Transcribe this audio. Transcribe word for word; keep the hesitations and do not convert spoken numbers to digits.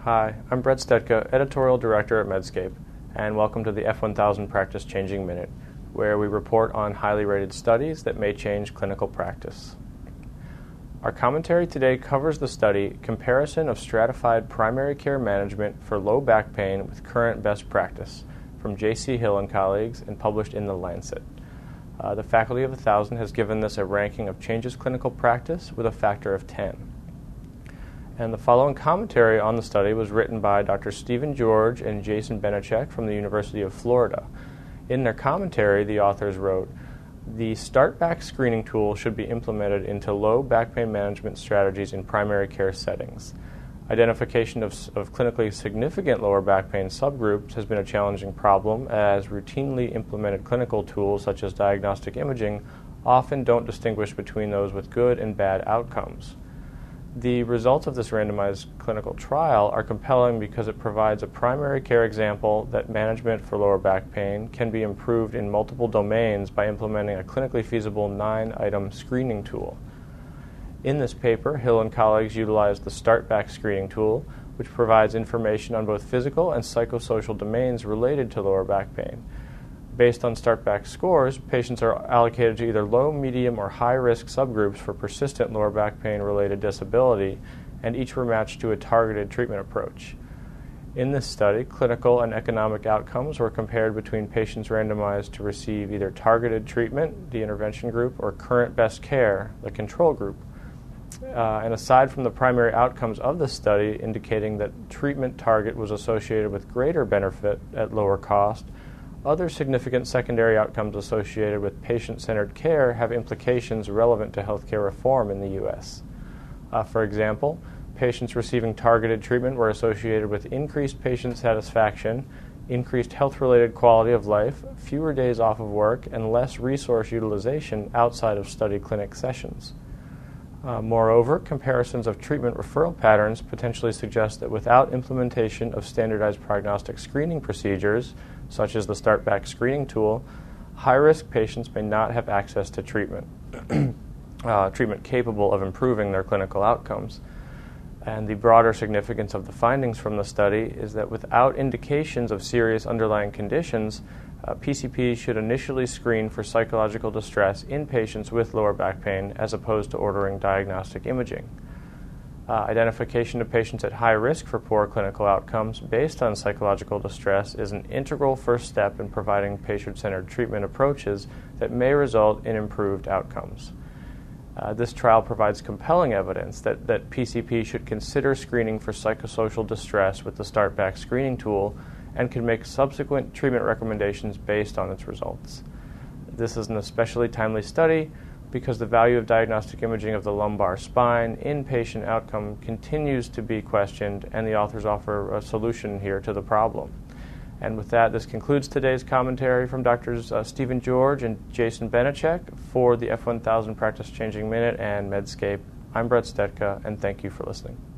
Hi, I'm Brett Stetka, Editorial Director at Medscape, and welcome to the F one thousand Practice Changing Minute, where we report on highly rated studies that may change clinical practice. Our commentary today covers the study Comparison of Stratified Primary Care Management for Low Back Pain with Current Best Practice from J C Hill and colleagues and published in The Lancet. Uh, the Faculty of one thousand has given this a ranking of changes clinical practice with a factor of ten. And the following commentary on the study was written by Doctor Stephen George and Jason Benechek from the University of Florida. In their commentary, the authors wrote, "The StartBack screening tool should be implemented into low back pain management strategies in primary care settings. Identification of, of clinically significant lower back pain subgroups has been a challenging problem, as routinely implemented clinical tools such as diagnostic imaging often don't distinguish between those with good and bad outcomes. The results of this randomized clinical trial are compelling because it provides a primary care example that management for lower back pain can be improved in multiple domains by implementing a clinically feasible nine-item screening tool. In this paper, Hill and colleagues utilized the StartBack screening tool, which provides information on both physical and psychosocial domains related to lower back pain. Based on StartBack scores, patients are allocated to either low, medium, or high-risk subgroups for persistent lower back pain-related disability, and each were matched to a targeted treatment approach. In this study, clinical and economic outcomes were compared between patients randomized to receive either targeted treatment, the intervention group, or current best care, the control group. Uh, and aside from the primary outcomes of the study indicating that treatment target was associated with greater benefit at lower cost, other significant secondary outcomes associated with patient-centered care have implications relevant to healthcare reform in the U S. Uh, for example, patients receiving targeted treatment were associated with increased patient satisfaction, increased health-related quality of life, fewer days off of work, and less resource utilization outside of study clinic sessions. Uh, moreover, comparisons of treatment referral patterns potentially suggest that without implementation of standardized prognostic screening procedures, such as the StartBack screening tool, high-risk patients may not have access to treatment, uh, treatment capable of improving their clinical outcomes. And the broader significance of the findings from the study is that without indications of serious underlying conditions, uh, P C P should initially screen for psychological distress in patients with lower back pain as opposed to ordering diagnostic imaging. Uh, identification of patients at high risk for poor clinical outcomes based on psychological distress is an integral first step in providing patient-centered treatment approaches that may result in improved outcomes. Uh, this trial provides compelling evidence that, that P C P should consider screening for psychosocial distress with the StartBack screening tool and can make subsequent treatment recommendations based on its results. This is an especially timely study because the value of diagnostic imaging of the lumbar spine in patient outcome continues to be questioned, and the authors offer a solution here to the problem. And with that, this concludes today's commentary from Doctors Uh, Stephen George and Jason Benechek for the F one thousand Practice Changing Minute and Medscape. I'm Brett Stetka, and thank you for listening.